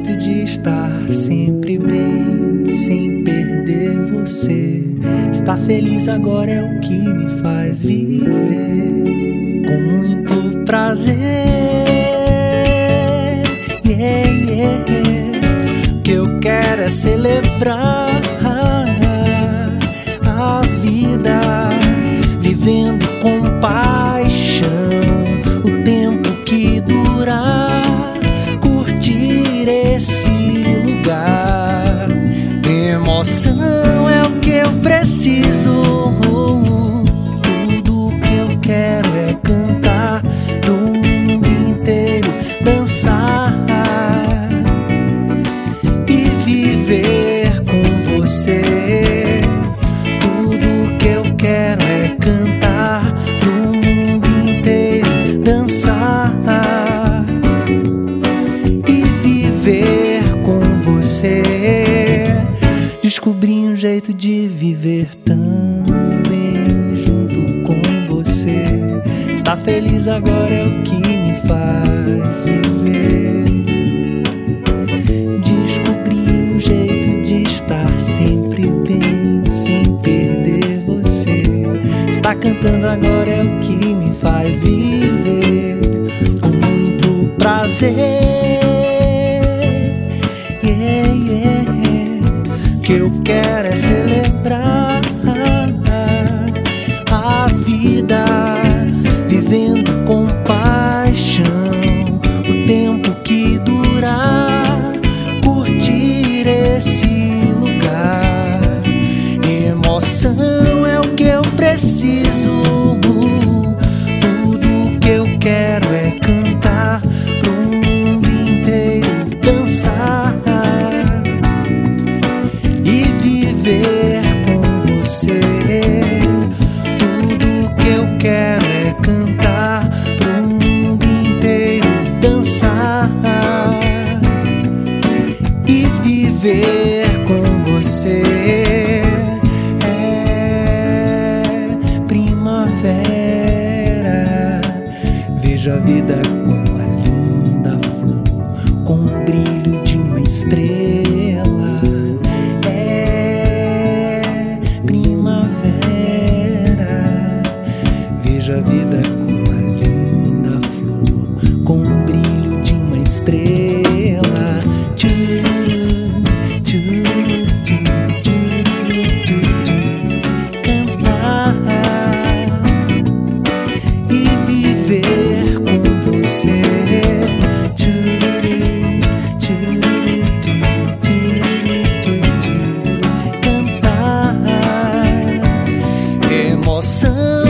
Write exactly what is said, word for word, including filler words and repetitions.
jeito de estar sempre bem, sem perder você. Estar feliz agora é o que me faz viver com muito prazer. Yeah, yeah, yeah. O que eu quero é celebrar a vida, vivendo com paixão o tempo que durar, curtir esse lugar. Emoção é o que eu preciso, tudo que eu quero é cantar no mundo inteiro, dançar e viver com você. Tudo que eu quero é cantar no mundo inteiro, dançar e viver com você. Descobri um jeito de viver também junto com você. Estar feliz agora é o que me faz viver. Descobri um jeito de estar sempre bem, sem perder você. Estar cantando agora é o que me faz viver com muito prazer. Yeah, yeah, yeah. O que eu quero é celebrar a vida, vivendo com paixão o tempo que durar, curtir esse lugar. Emoção é o que eu preciso, tudo que eu quero é cantar pro mundo inteiro, dançar e viver com você. Tudo que eu quero é cantar pro mundo inteiro, dançar e viver com você. É primavera, vejo a vida com a linda flor, com o brilho de uma estrela. É primavera, vejo a vida com a linda flor, com o brilho de uma estrela. Tchu, tchu, tchu, tchu, tchu, tchu. Cantar e viver com você. Tchu, tchu, tchu, tchu, tchu, tchu. Cantar emoção